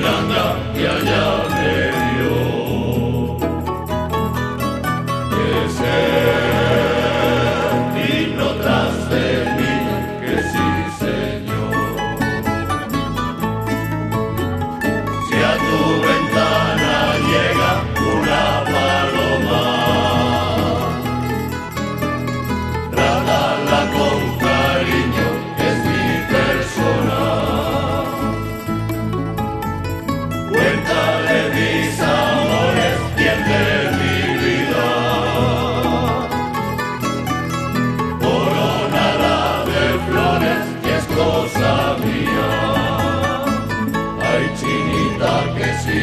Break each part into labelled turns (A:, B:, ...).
A: milanga que allá me dio. Ese vino tras de mí, que sí, Señor. Si a tu ventana llega una paloma, trátala con cariño, es mi persona. Cuéntale mis amores, bien de mi vida. Coronada de flores, que es cosa mía. Ay, chinita, que sí.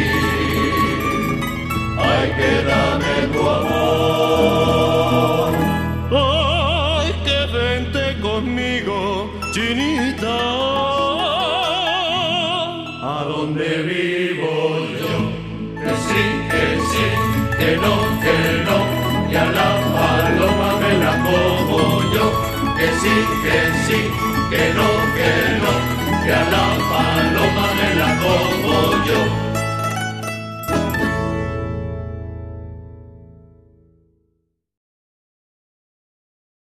A: Ay, que dame tu amor.
B: Ay, que vente conmigo, chinita.
A: A donde vivo yo, que sí, que no, y a la paloma me la como yo, que sí, que no, y a la paloma me la como yo.